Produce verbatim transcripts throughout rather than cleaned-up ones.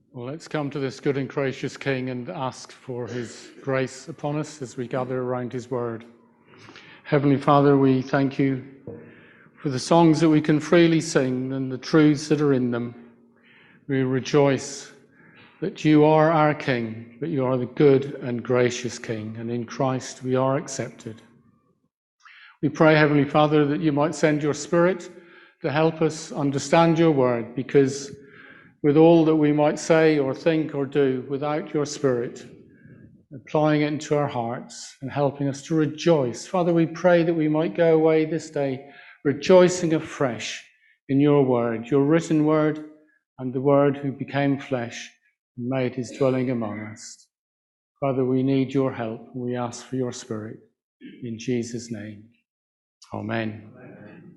Well, let's come to this good and gracious King and ask for his grace upon us as we gather around his word. Heavenly Father, we thank you for the songs that we can freely sing and the truths that are in them. We rejoice that you are our King, that you are the good and gracious King, and in Christ we are accepted. We pray, Heavenly Father, that you might send your Spirit to help us understand your word, because with all that we might say or think or do, without your Spirit applying it into our hearts and helping us to rejoice. Father, we pray that we might go away this day rejoicing afresh in your word, your written word, and the word who became flesh and made his dwelling among us. Father, we need your help, and we ask for your Spirit. In Jesus' name, amen. Amen.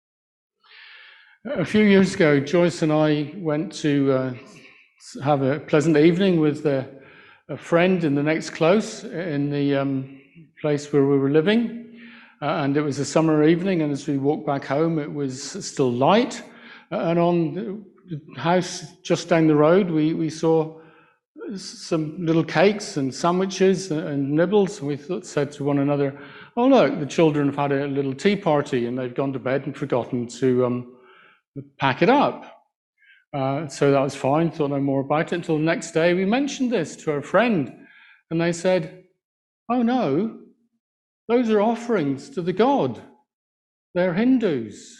A few years ago, Joyce and I went to uh, have a pleasant evening with a, a friend in the next close in the um, place where we were living. Uh, and it was a summer evening, and as we walked back home, it was still light. Uh, and on the house just down the road, we, we saw some little cakes and sandwiches and nibbles. And we thought, said to one another, oh, look, the children have had a little tea party and they've gone to bed and forgotten to um, pack it up. Uh, so that was fine, thought no more about it until the next day. We mentioned this to our friend, and they said, oh no, those are offerings to the god. They're Hindus.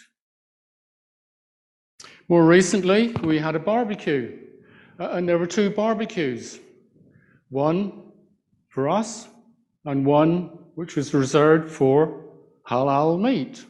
More recently, we had a barbecue, uh, and there were two barbecues. One for us, and one which was reserved for halal meat.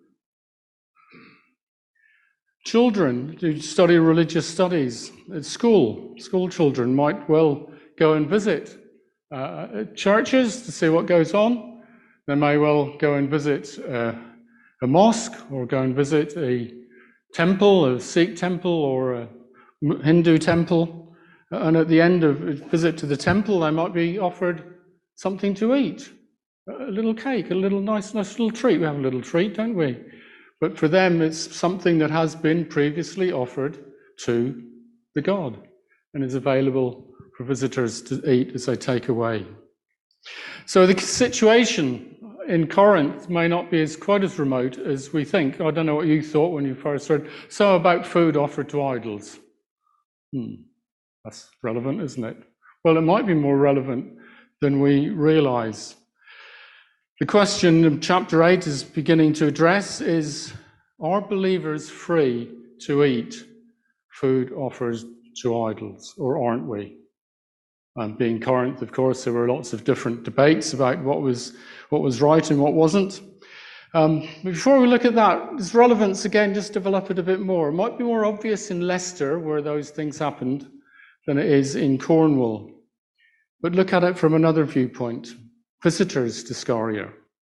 Children who study religious studies at school, school children might well go and visit uh, churches to see what goes on. They may well go and visit uh, a mosque, or go and visit a temple, a Sikh temple or a Hindu temple. And at the end of a visit to the temple, they might be offered something to eat, a little cake, a little nice, nice little treat. We have a little treat, don't we? But for them, it's something that has been previously offered to the god and is available for visitors to eat as they take away. So the situation in Corinth may not be as quite as remote as we think. I don't know what you thought when you first heard. So about food offered to idols. Hmm, that's relevant, isn't it? Well, it might be more relevant than we realise. The question in chapter eight is beginning to address is, are believers free to eat food offered to idols, or aren't we? And being Corinth, of course, there were lots of different debates about what was what was right and what wasn't. Um, before we look at that, its relevance, again, just develop it a bit more. It might be more obvious in Leicester, where those things happened, than it is in Cornwall. But look at it from another viewpoint. Visitors to Scaria.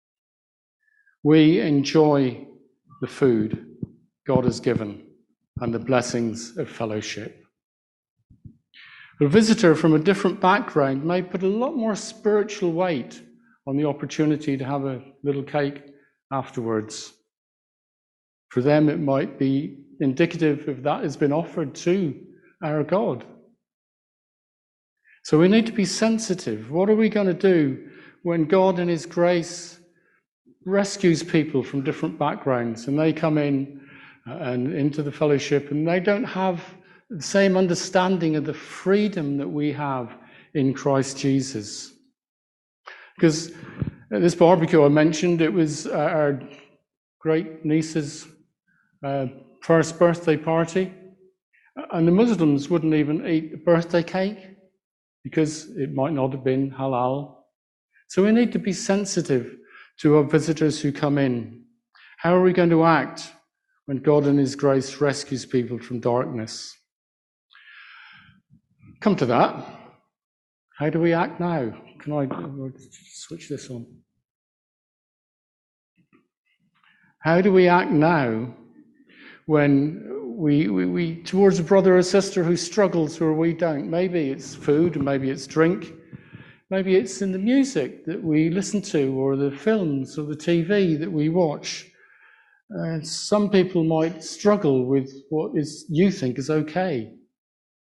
We enjoy the food God has given and the blessings of fellowship. A visitor from a different background may put a lot more spiritual weight on the opportunity to have a little cake afterwards. For them, it might be indicative of that has been offered to our God. So we need to be sensitive. What are we going to do when God in his grace rescues people from different backgrounds and they come in and into the fellowship and they don't have the same understanding of the freedom that we have in Christ Jesus? Because at this barbecue I mentioned, it was our great niece's uh, first birthday party, and the Muslims wouldn't even eat a birthday cake because it might not have been halal. So we need to be sensitive to our visitors who come in. How are we going to act when God in his grace rescues people from darkness? Come to that. How do we act now? Can I switch this on? How do we act now when we, we, we towards a brother or sister who struggles or we don't? Maybe it's food, maybe it's drink. Maybe it's in the music that we listen to, or the films, or the T V that we watch. Uh, some people might struggle with what is you think is okay.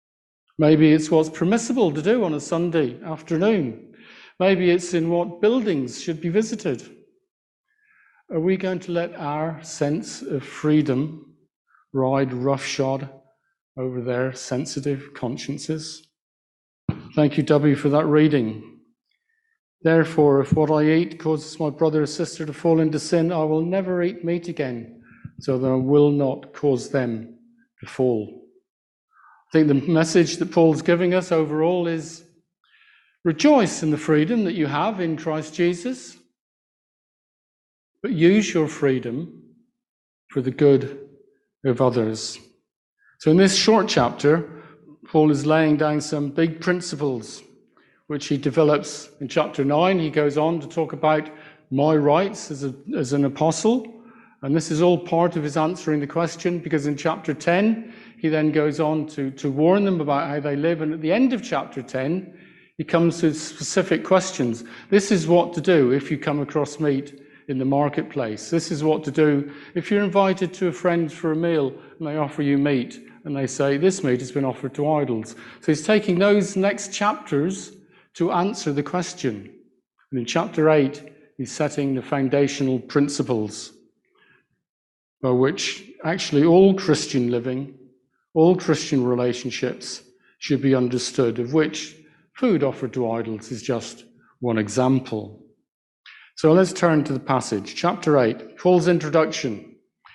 Maybe it's what's permissible to do on a Sunday afternoon. Maybe it's in what buildings should be visited. Are we going to let our sense of freedom ride roughshod over their sensitive consciences? Thank you, W, for that reading. Therefore, if what I eat causes my brother or sister to fall into sin, I will never eat meat again, so that I will not cause them to fall. I think the message that Paul's giving us overall is rejoice in the freedom that you have in Christ Jesus, but use your freedom for the good of others. So in this short chapter, Paul is laying down some big principles which he develops in chapter nine. He goes on to talk about my rights as, a, as an apostle. And this is all part of his answering the question, because in chapter ten, he then goes on to, to warn them about how they live. And at the end of chapter ten, he comes to specific questions. This is what to do if you come across meat in the marketplace. This is what to do if you're invited to a friend for a meal and they offer you meat and they say, this meat has been offered to idols. So he's taking those next chapters to answer the question. And in chapter eight, he's setting the foundational principles by which actually all Christian living, all Christian relationships should be understood, of which food offered to idols is just one example. So let's turn to the passage, chapter eight, Paul's introduction.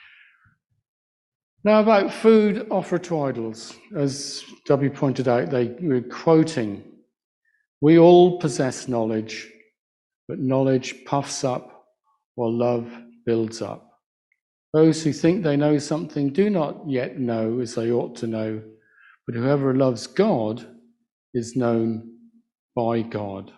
Now, about food offered to idols, as W pointed out, they were quoting, we all possess knowledge, but knowledge puffs up while love builds up. Those who think they know something do not yet know as they ought to know, but whoever loves God is known by God.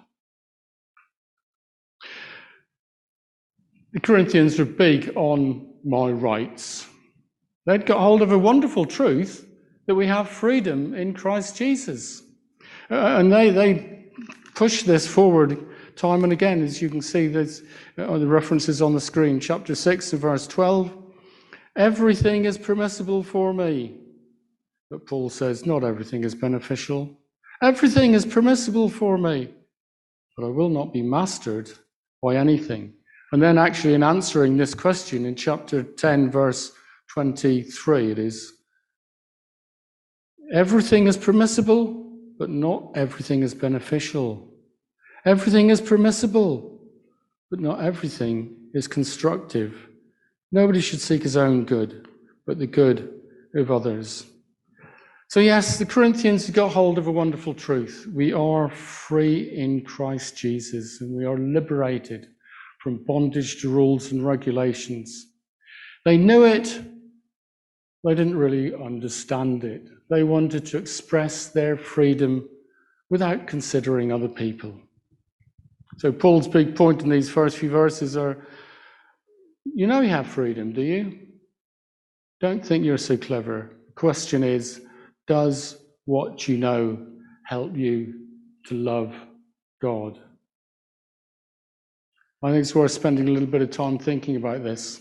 The Corinthians were big on my rights. They'd got hold of a wonderful truth that we have freedom in Christ Jesus. Uh, and they, they push this forward time and again, as you can see, there's uh, the references on the screen. Chapter six and verse twelve, everything is permissible for me. But Paul says, not everything is beneficial. Everything is permissible for me, but I will not be mastered by anything. And then actually in answering this question in chapter ten, verse twenty-three, it is, everything is permissible, but not everything is beneficial. Everything is permissible, but not everything is constructive. Nobody should seek his own good, but the good of others. So yes, the Corinthians got hold of a wonderful truth. We are free in Christ Jesus, and we are liberated from bondage to rules and regulations. They knew it, they didn't really understand it. They wanted to express their freedom without considering other people. So Paul's big point in these first few verses are, you know you have freedom, do you? Don't think you're so clever. The question is, does what you know help you to love God? I think it's worth spending a little bit of time thinking about this.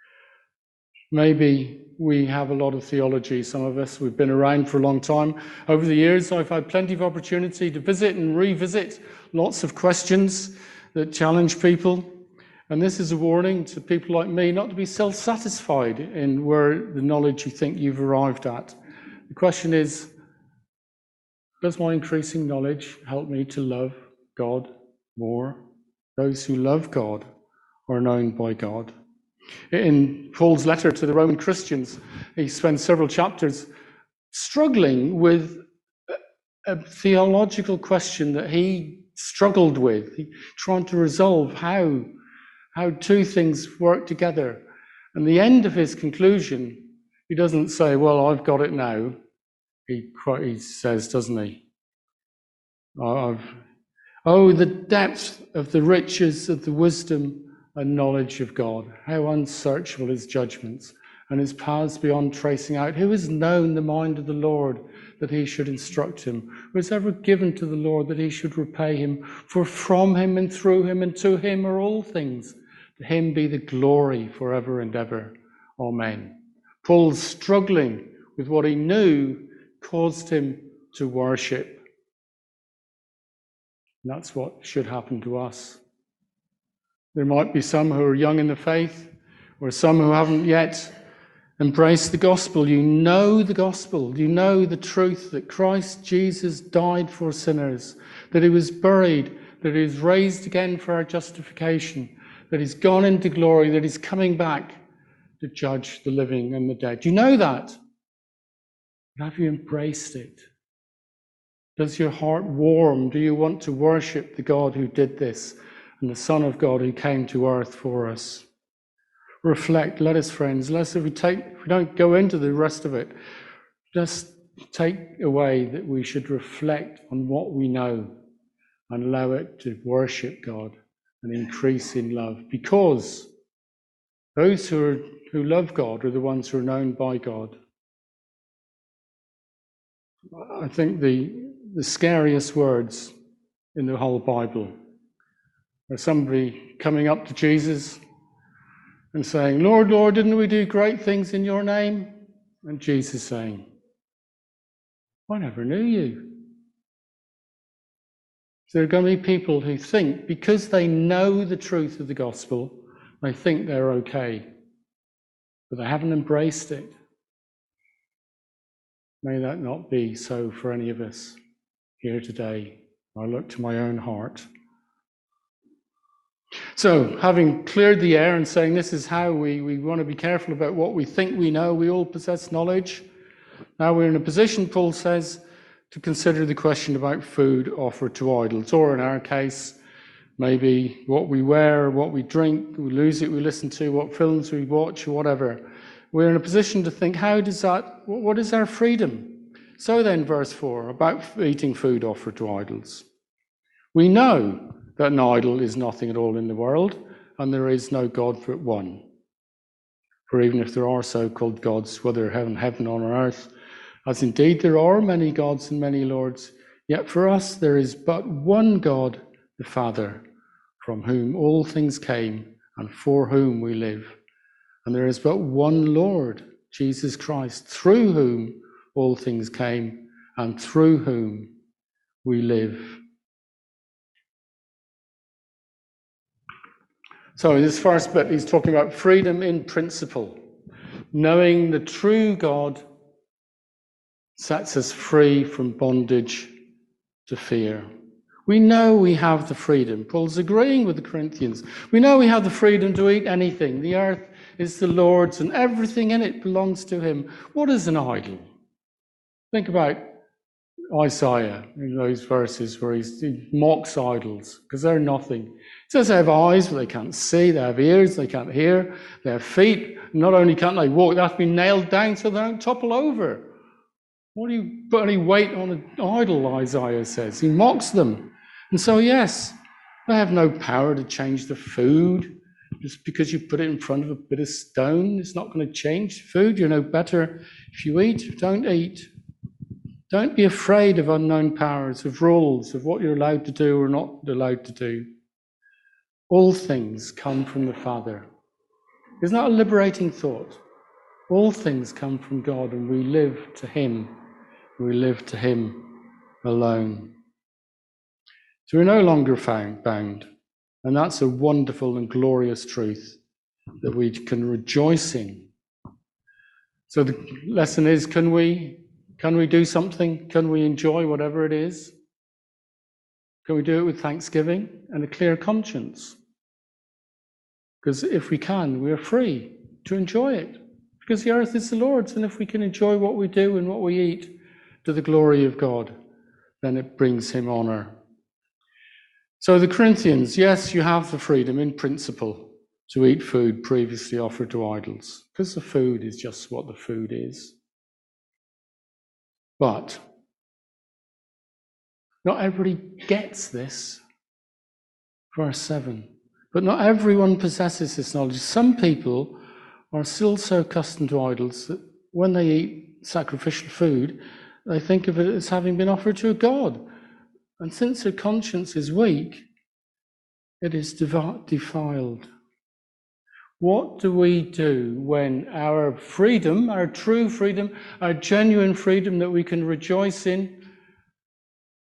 Maybe we have a lot of theology, some of us. We've been around for a long time. Over the years, I've had plenty of opportunity to visit and revisit lots of questions that challenge people. And this is a warning to people like me not to be self-satisfied in where the knowledge you think you've arrived at. The question is, does my increasing knowledge help me to love God more? Those who love God are known by God. In Paul's letter to the Roman Christians, he spends several chapters struggling with a theological question that he struggled with, he, trying to resolve how, how two things work together. And the end of his conclusion, he doesn't say, well, I've got it now. He, he says, doesn't he? I've, oh, the depth of the riches of the wisdom and knowledge of God. How unsearchable his judgments and his paths beyond tracing out. Who has known the mind of the Lord that he should instruct him? Who has ever given to the Lord that he should repay him? For from him and through him and to him are all things. To him be the glory forever and ever. Amen. Paul's struggling with what he knew caused him to worship. And that's what should happen to us. There might be some who are young in the faith, or some who haven't yet embraced the gospel. You know the gospel. You know the truth that Christ Jesus died for sinners, that he was buried, that he was raised again for our justification, that he's gone into glory, that he's coming back to judge the living and the dead. You know that. But have you embraced it? Does your heart warm? Do you want to worship the God who did this and the Son of God who came to earth for us? Reflect, let us, friends, let us, if we take, if we don't go into the rest of it, just take away that we should reflect on what we know and allow it to worship God and increase in love. Because those who are, who love God are the ones who are known by God. I think the, the scariest words in the whole Bible are somebody coming up to Jesus and saying, Lord, Lord, didn't we do great things in your name? And Jesus saying, I never knew you. So there are going to be people who think, because they know the truth of the gospel, they think they're okay, but they haven't embraced it. May that not be so for any of us here today. I look to my own heart. So, having cleared the air and saying this is how we, we want to be careful about what we think we know, we all possess knowledge. Now we're in a position, Paul says, to consider the question about food offered to idols, or in our case, maybe what we wear, what we drink, we lose it, we listen to, what films we watch, or whatever. We're in a position to think, how does that, what is our freedom? So then, verse four, about eating food offered to idols. We know that an idol is nothing at all in the world, and there is no God but one. For even if there are so-called gods, whether heaven, heaven on earth, as indeed there are many gods and many lords, yet for us there is but one God, the Father, from whom all things came and for whom we live. And there is but one Lord, Jesus Christ, through whom all things came and through whom we live. So in this first bit, he's talking about freedom in principle. Knowing the true God sets us free from bondage to fear. We know we have the freedom. Paul's agreeing with the Corinthians. We know we have the freedom to eat anything. The earth is the Lord's and everything in it belongs to him. What is an idol? Think about Isaiah, in those verses where he mocks idols because they're nothing. He says they have eyes, but they can't see. They have ears, they can't hear. They have feet. Not only can't they walk, they have to be nailed down so they don't topple over. What do you put any weight on an idol, Isaiah says? He mocks them. And so, yes, they have no power to change the food. Just because you put it in front of a bit of stone, it's not going to change food. You're no better if you eat. Don't eat. Don't be afraid of unknown powers, of rules, of what you're allowed to do or not allowed to do. All things come from the Father. Isn't that a liberating thought? All things come from God, and we live to him. We live to him alone. So we're no longer found, bound. And that's a wonderful and glorious truth that we can rejoice in. So the lesson is, can we, can we do something? Can we enjoy whatever it is? Can we do it with thanksgiving and a clear conscience? Because if we can, we're free to enjoy it. Because the earth is the Lord's, and if we can enjoy what we do and what we eat to the glory of God, then it brings him honor. So the Corinthians, yes, you have the freedom in principle to eat food previously offered to idols, because the food is just what the food is. But not everybody gets this. Verse seven. But not everyone possesses this knowledge. Some people are still so accustomed to idols that when they eat sacrificial food, they think of it as having been offered to a god. And since their conscience is weak, it is defiled. What do we do when our freedom, our true freedom, our genuine freedom that we can rejoice in,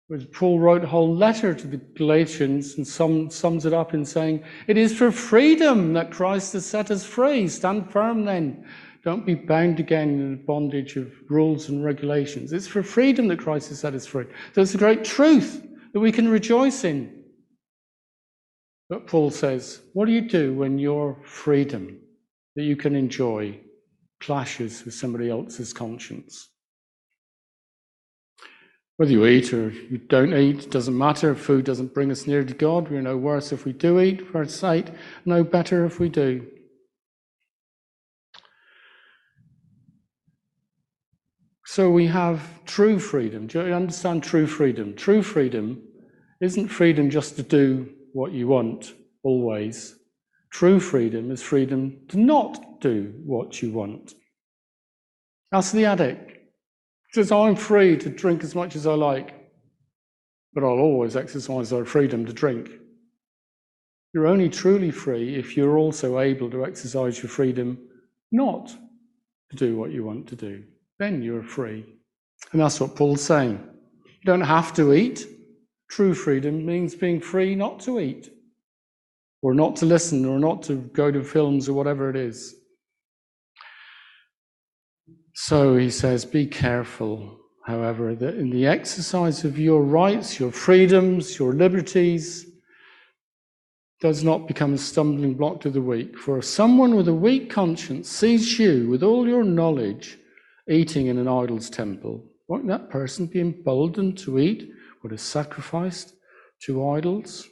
Paul wrote a whole letter to the Galatians and sum, sums it up in saying, it is for freedom that Christ has set us free. Stand firm then. Don't be bound again in the bondage of rules and regulations. It's for freedom that Christ has set us free. So it's a great truth that we can rejoice in. But Paul says, what do you do when your freedom that you can enjoy clashes with somebody else's conscience? Whether you eat or you don't eat, it doesn't matter. Food doesn't bring us near to God. We're no worse if we do eat, verse eight, no better if we do. So we have true freedom. Do you understand true freedom? True freedom isn't freedom just to do what you want, always. True freedom is freedom to not do what you want. That's the addict. He says, I'm free to drink as much as I like, but I'll always exercise our freedom to drink. You're only truly free if you're also able to exercise your freedom not to do what you want to do. Then you're free. And that's what Paul's saying. You don't have to eat. True freedom means being free not to eat, or not to listen, or not to go to films, or whatever it is. So he says, be careful, however, that in the exercise of your rights, your freedoms, your liberties, does not become a stumbling block to the weak. For if someone with a weak conscience sees you with all your knowledge eating in an idol's temple, won't that person be emboldened to eat what is sacrificed to idols?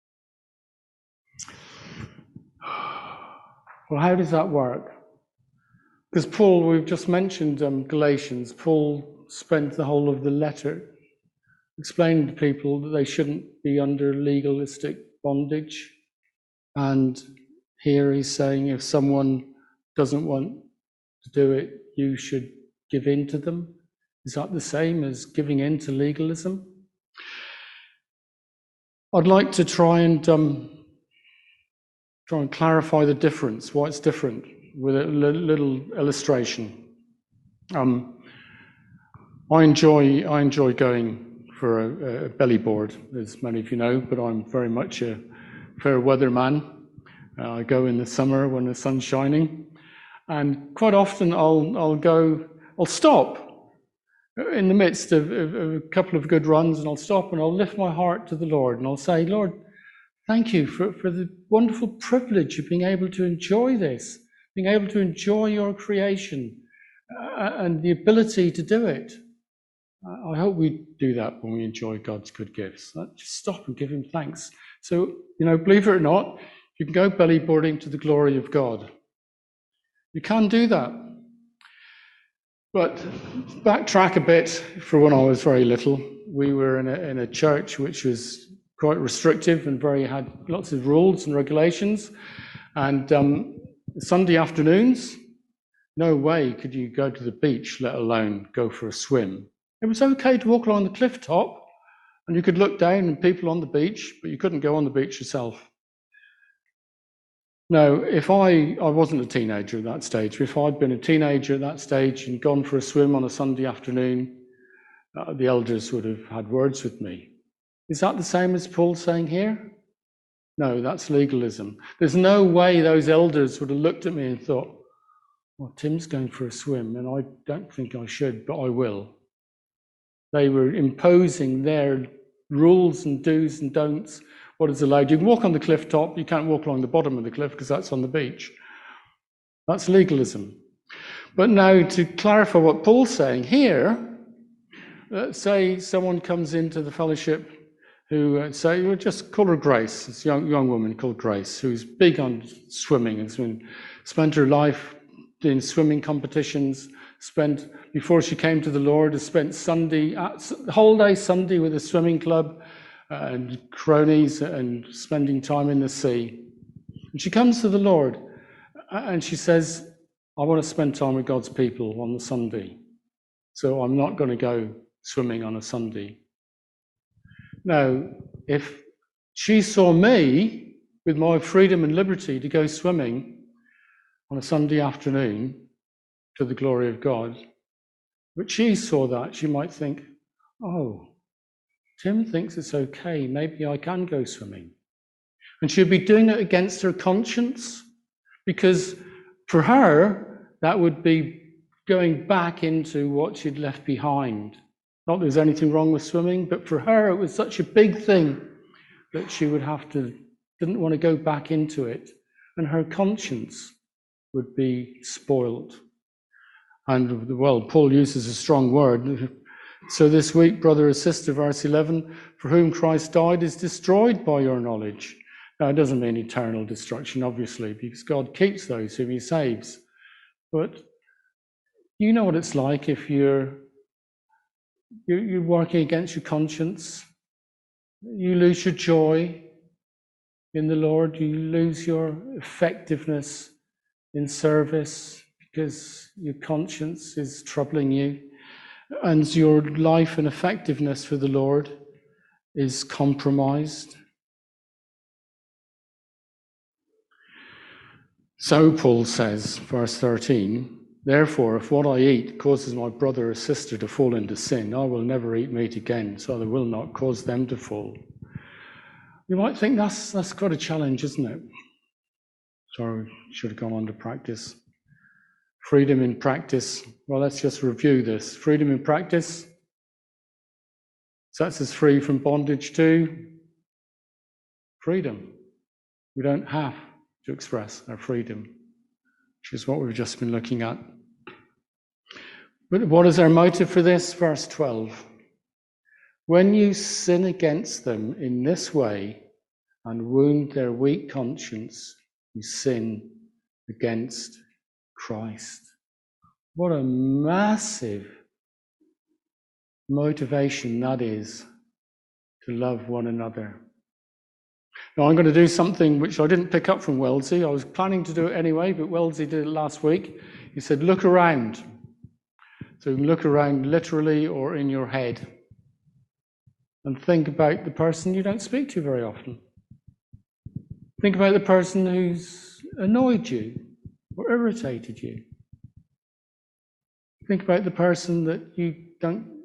Well, how does that work? Because Paul, we've just mentioned um, Galatians, Paul spent the whole of the letter explaining to people that they shouldn't be under legalistic bondage. And here he's saying if someone doesn't want to do it, you should give in to them. Is that the same as giving in to legalism? I'd like to try and um, try and clarify the difference, why it's different, with a little illustration. Um, I enjoy I enjoy going for a, a belly board, as many of you know, but I'm very much a fair weather man. Uh, I go in the summer when the sun's shining, and quite often I'll I'll go I'll stop in the midst of, of, of a couple of good runs, and I'll stop and I'll lift my heart to the Lord, and I'll say, Lord, thank you for, for the wonderful privilege of being able to enjoy this. Being able to enjoy your creation uh, and the ability to do it. Uh, I hope we do that when we enjoy God's good gifts. Uh, just stop and give him thanks. So, you know, believe it or not, you can go belly boarding to the glory of God. You can do that. But backtrack a bit for when I was very little. We were in a, in a church which was quite restrictive and very had lots of rules and regulations. And um, Sunday afternoons, no way could you go to the beach, let alone go for a swim. It was okay to walk along the cliff top, and you could look down and people on the beach, but you couldn't go on the beach yourself. Now, if I, I wasn't a teenager at that stage, if I'd been a teenager at that stage and gone for a swim on a Sunday afternoon, uh, the elders would have had words with me. Is that the same as Paul saying here? No, that's legalism. There's no way those elders would have looked at me and thought, well, Tim's going for a swim, and I don't think I should, but I will. They were imposing their rules and do's and don'ts, what is allowed. You can walk on the cliff top, you can't walk along the bottom of the cliff because that's on the beach. That's legalism. But now to clarify what Paul's saying here, uh, say someone comes into the fellowship who uh, say, well, just call her Grace, this young young woman called Grace, who's big on swimming and been, spent her life doing swimming competitions, spent, before she came to the Lord, has spent Sunday, uh, the whole day Sunday with a swimming club uh, and cronies and spending time in the sea. And she comes to the Lord and she says, I want to spend time with God's people on the Sunday, so I'm not going to go swimming on a Sunday. Now, if she saw me with my freedom and liberty to go swimming on a Sunday afternoon to the glory of God, but she saw that, she might think, oh, Tim thinks it's okay, maybe I can go swimming. And she'd be doing it against her conscience, because for her, that would be going back into what she'd left behind. Not that there's anything wrong with swimming, but for her, it was such a big thing that she would have to, didn't want to go back into it. And her conscience would be spoiled. And, well, Paul uses a strong word. So this week, brother or sister, verse eleven, for whom Christ died is destroyed by your knowledge. Now, it doesn't mean eternal destruction, obviously, because God keeps those whom he saves. But you know what it's like if you're, you're, you're working against your conscience. You lose your joy in the Lord. You lose your effectiveness in service because your conscience is troubling you. And your life and effectiveness for the Lord is compromised. So Paul says, verse thirteen, therefore, if what I eat causes my brother or sister to fall into sin, I will never eat meat again, so I will not cause them to fall. You might think that's that's quite a challenge, isn't it? Sorry, should have gone on to practice. Freedom in practice. Well, let's just review this. Freedom in practice sets us free from bondage to freedom. We don't have to express our freedom, which is what we've just been looking at. But what is our motive for this? Verse twelve. When you sin against them in this way and wound their weak conscience, you sin against Christ. What a massive motivation that is to love one another. Now, I'm going to do something which I didn't pick up from Wellesley. I was planning to do it anyway, but Wellesley did it last week. He said, look around. So you can look around literally or in your head and think about the person you don't speak to very often. Think about the person who's annoyed you or irritated you. Think about the person that you don't